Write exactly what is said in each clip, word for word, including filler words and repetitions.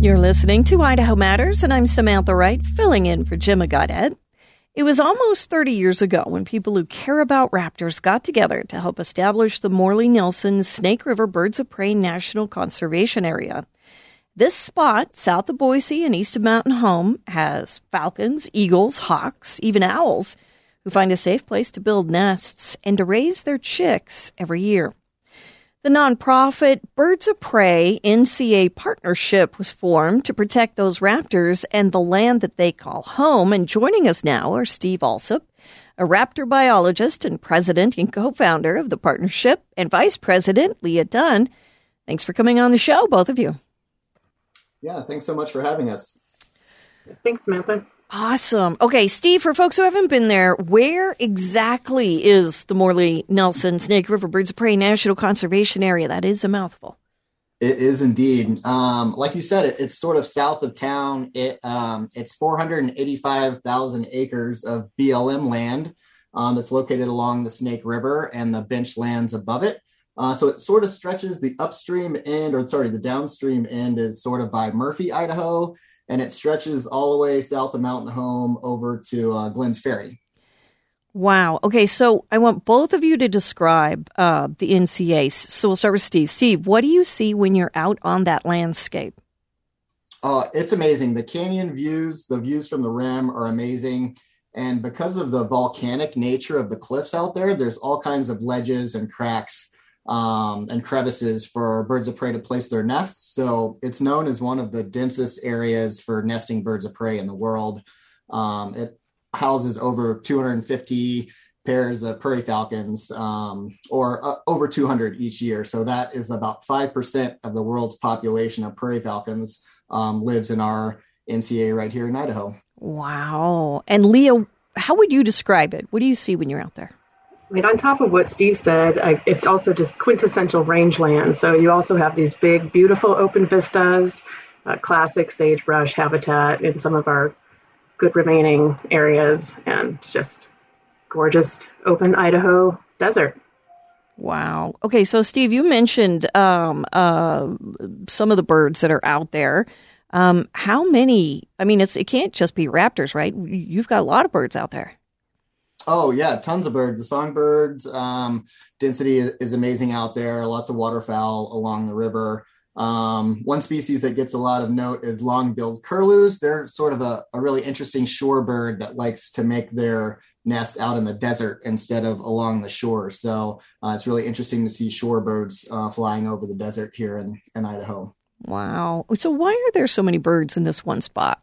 You're listening to Idaho Matters, and I'm Samantha Wright, filling in for Jim Goddard. It was almost thirty years ago when people who care about raptors got together to help establish the Morley-Nelson Snake River Birds of Prey National Conservation Area. This spot, south of Boise and east of Mountain Home, has falcons, eagles, hawks, even owls, who find a safe place to build nests and to raise their chicks every year. The nonprofit Birds of Prey N C A partnership was formed to protect those raptors and the land that they call home. And joining us now are Steve Alsop, a raptor biologist and president and co-founder of the partnership, and Vice President Leah Dunn. Thanks for coming on the show, both of you. Yeah, thanks so much for having us. Thanks, Samantha. Awesome. Okay, Steve, for folks who haven't been there, where exactly is the Morley-Nelson Snake River Birds of Prey National Conservation Area? That is a mouthful. It is indeed. Um, like you said, it, it's sort of south of town. It um, It's four hundred eighty-five thousand acres of B L M land um, that's located along the Snake River and the bench lands above it. Uh, so it sort of stretches the upstream end, or sorry, the downstream end is sort of by Murphy, Idaho. And it stretches all the way south of Mountain Home over to uh, Glenn's Ferry. Wow. Okay, so I want both of you to describe uh, the N C A. So we'll start with Steve. Steve, what do you see when you're out on that landscape? Uh, it's amazing. The canyon views, the views from the rim are amazing. And because of the volcanic nature of the cliffs out there, there's all kinds of ledges and cracks Um, and crevices for birds of prey to place their nests. So it's known as one of the densest areas for nesting birds of prey in the world. Um, it houses over two hundred fifty pairs of prairie falcons, um, or uh, over two hundred each year. So that is about five percent of the world's population of prairie falcons um, lives in our N C A right here in Idaho. Wow. And Leah, how would you describe it? What do you see when you're out there? I mean, on top of what Steve said, I, it's also just quintessential rangeland. So you also have these big, beautiful open vistas, uh, classic sagebrush habitat in some of our good remaining areas, and just gorgeous open Idaho desert. Wow. Okay, so Steve, you mentioned um, uh, some of the birds that are out there. Um, how many? I mean, it's, it can't just be raptors, right? You've got a lot of birds out there. Oh, yeah, tons of birds. The songbirds um, density is, is amazing out there. Lots of waterfowl along the river. Um, one species that gets a lot of note is long-billed curlews. They're sort of a, a really interesting shorebird that likes to make their nest out in the desert instead of along the shore. So uh, it's really interesting to see shorebirds uh, flying over the desert here in, in Idaho. Wow. So why are there so many birds in this one spot?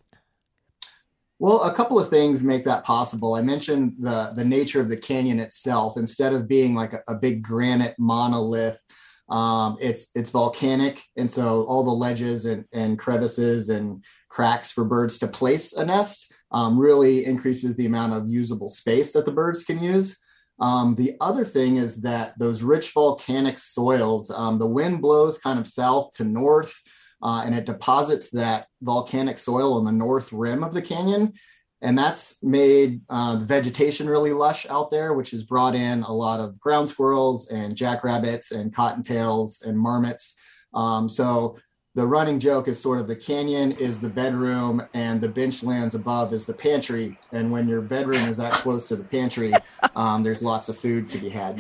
Well, a couple of things make that possible. I mentioned the, the nature of the canyon itself. Instead of being like a, a big granite monolith, um, it's it's volcanic. And so all the ledges and, and crevices and cracks for birds to place a nest um, really increases the amount of usable space that the birds can use. Um, the other thing is that those rich volcanic soils, um, the wind blows kind of south to north, Uh, and it deposits that volcanic soil on the north rim of the canyon. And that's made uh, the vegetation really lush out there, which has brought in a lot of ground squirrels and jackrabbits and cottontails and marmots. Um, so the running joke is sort of the canyon is the bedroom and the bench lands above is the pantry. And when your bedroom is that close to the pantry, um, there's lots of food to be had.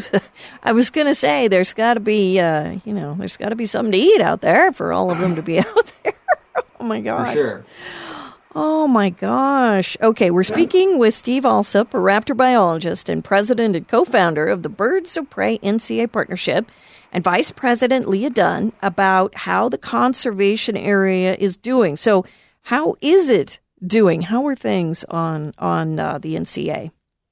I was going to say, there's got to be, uh, you know, there's got to be something to eat out there for all of them to be out there. Oh, my gosh. For sure. Oh, my gosh. Okay, we're speaking with Steve Alsop, a raptor biologist and president and co-founder of the Birds of Prey N C A partnership, and Vice President Leah Dunn, about how the conservation area is doing. So how is it doing? How are things on, on uh, the N C A?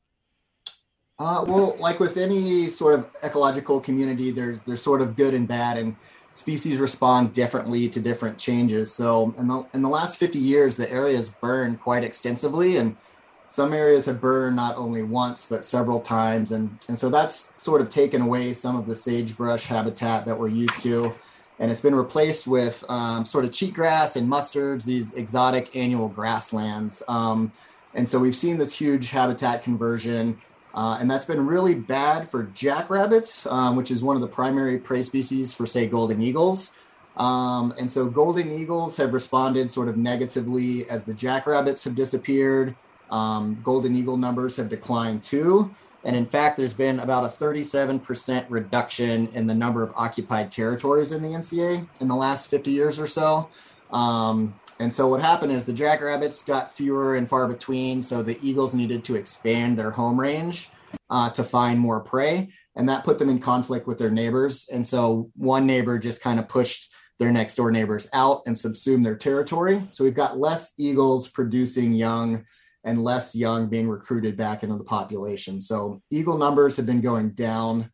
Uh, well, like with any sort of ecological community, there's there's sort of good and bad, and species respond differently to different changes. So in the, in the last fifty years, the area has burned quite extensively, and some areas have burned not only once, but several times. And, and so that's sort of taken away some of the sagebrush habitat that we're used to. And it's been replaced with um, sort of cheatgrass and mustards, these exotic annual grasslands. Um, and so we've seen this huge habitat conversion. Uh, and that's been really bad for jackrabbits, um, which is one of the primary prey species for, say, golden eagles. Um, and so golden eagles have responded sort of negatively as the jackrabbits have disappeared. Um, golden eagle numbers have declined too. And in fact, there's been about a thirty-seven percent reduction in the number of occupied territories in the N C A in the last fifty years or so. Um, and so what happened is the jackrabbits got fewer and far between, so the eagles needed to expand their home range uh, to find more prey, and that put them in conflict with their neighbors. And so one neighbor just kind of pushed their next door neighbors out and subsumed their territory. So we've got less eagles producing young and less young being recruited back into the population. So eagle numbers have been going down,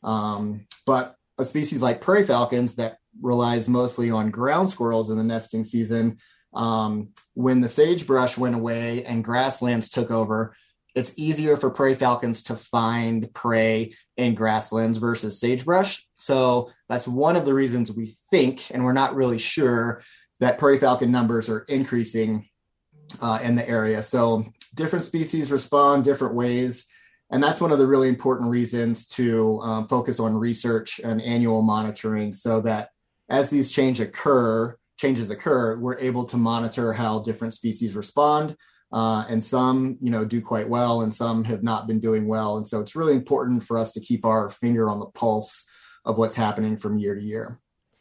um, but a species like prairie falcons that relies mostly on ground squirrels in the nesting season, um, when the sagebrush went away and grasslands took over, it's easier for prairie falcons to find prey in grasslands versus sagebrush. So that's one of the reasons we think, and we're not really sure, that prairie falcon numbers are increasing uh, in the area. So different species respond different ways. And that's one of the really important reasons to um, focus on research and annual monitoring, so that as these change occur, changes occur, we're able to monitor how different species respond. Uh, and some, you know, do quite well, and some have not been doing well. And so it's really important for us to keep our finger on the pulse of what's happening from year to year.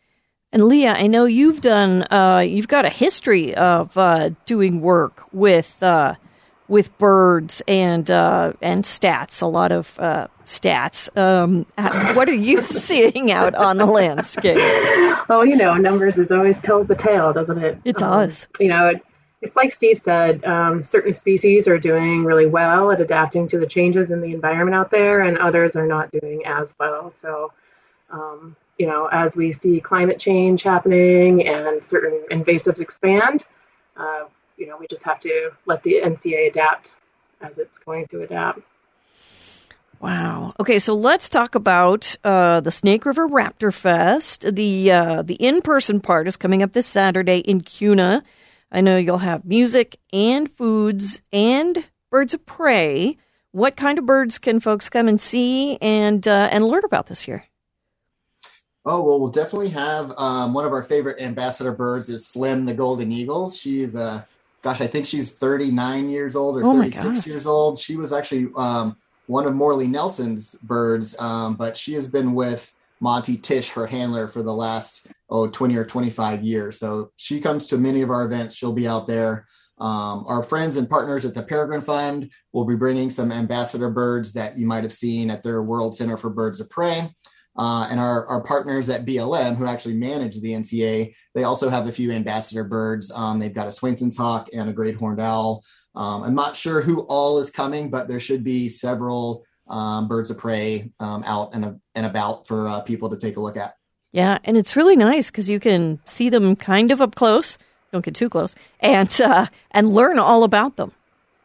And Leah, I know you've done, uh, you've got a history of uh, doing work with uh, with birds and uh, and stats, a lot of uh, stats. Um, what are you seeing out on the landscape? Oh, you know, numbers is always tells the tale, doesn't it? It does. Um, you know, it, it's like Steve said, um, certain species are doing really well at adapting to the changes in the environment out there, and others are not doing as well. So, um, you know, as we see climate change happening and certain invasives expand, uh, you know, we just have to let the N C A adapt as it's going to adapt. Wow. Okay, so let's talk about uh, the Snake River Raptor Fest. The uh, the in-person part is coming up this Saturday in Kuna. I know you'll have music and foods and birds of prey. What kind of birds can folks come and see and uh, and learn about this year? Oh, well, we'll definitely have um, one of our favorite ambassador birds is Slim the Golden Eagle. She's, uh, gosh, I think she's thirty-nine years old or oh thirty-six years old. She was actually um, one of Morley Nelson's birds, um, but she has been with Monty Tish, her handler, for the last, oh, twenty or twenty-five years. So she comes to many of our events. She'll be out there. Um, our friends and partners at the Peregrine Fund will be bringing some ambassador birds that you might have seen at their World Center for Birds of Prey. Uh, and our, our partners at B L M, who actually manage the N C A, they also have a few ambassador birds. Um, they've got a Swainson's hawk and a great horned owl. Um, I'm not sure who all is coming, but there should be several um, birds of prey um, out and, and about for uh, people to take a look at. Yeah, and it's really nice because you can see them kind of up close. Don't get too close. And, uh, and learn all about them.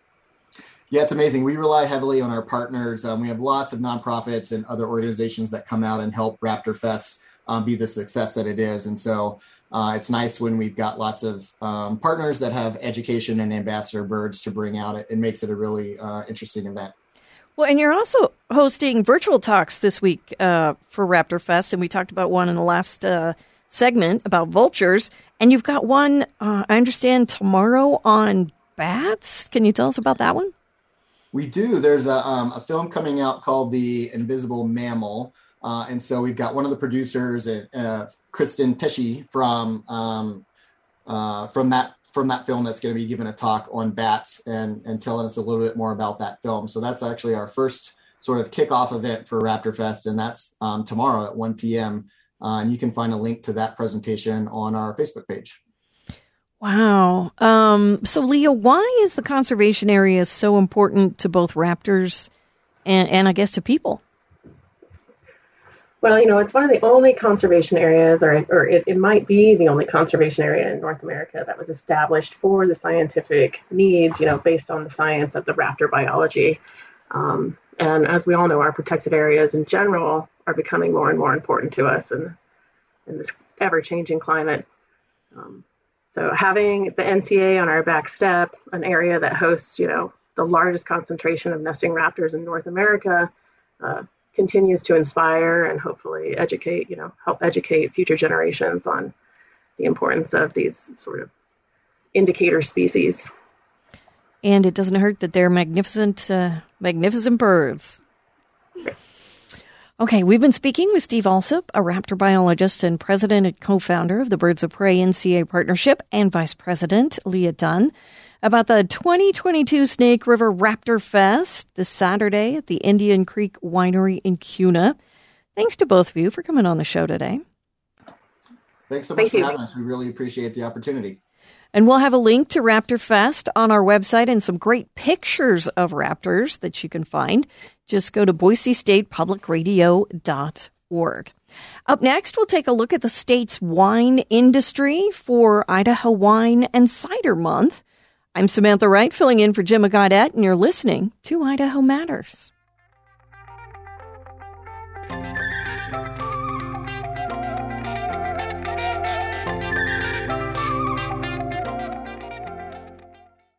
Yeah, it's amazing. We rely heavily on our partners. Um, we have lots of nonprofits and other organizations that come out and help Raptor Fest um, be the success that it is. And so uh, it's nice when we've got lots of um, partners that have education and ambassador birds to bring out. It, it makes it a really uh, interesting event. Well, and you're also hosting virtual talks this week uh, for Raptor Fest, and we talked about one in the last uh, segment about vultures. And you've got one, uh, I understand, tomorrow on bats. Can you tell us about that one? We do. There's a, um, a film coming out called The Invisible Mammal. Uh, and so we've got one of the producers, uh, Kristen Teshy, from um, uh, from that from that film that's going to be giving a talk on bats and, and telling us a little bit more about that film. So that's actually our first sort of kickoff event for Raptor Fest, and that's um, tomorrow at one p.m. Uh, and you can find a link to that presentation on our Facebook page. Wow. Um, so, Leah, why is the conservation area so important to both raptors and, and I guess to people? Well, you know, it's one of the only conservation areas, or, or it, it might be the only conservation area in North America that was established for the scientific needs, you know, based on the science of the raptor biology. Um, and as we all know, our protected areas in general are becoming more and more important to us in, in this ever-changing climate. Um, So having the N C A on our back step, an area that hosts, you know, the largest concentration of nesting raptors in North America, uh, continues to inspire and hopefully educate, you know, help educate future generations on the importance of these sort of indicator species. And it doesn't hurt that they're magnificent, uh, magnificent birds. Okay, we've been speaking with Steve Alsop, a raptor biologist and president and co-founder of the Birds of Prey N C A Partnership, and Vice President Leah Dunn, about the twenty twenty-two Snake River Raptor Fest this Saturday at the Indian Creek Winery in Kuna. Thanks to both of you for coming on the show today. Thanks so much Thank for you. having us. We really appreciate the opportunity. And we'll have a link to Raptor Fest on our website and some great pictures of raptors that you can find. Just go to boise state public radio dot org. Up next, we'll take a look at the state's wine industry for Idaho Wine and Cider Month. I'm Samantha Wright, filling in for Jim Gaudette, and you're listening to Idaho Matters.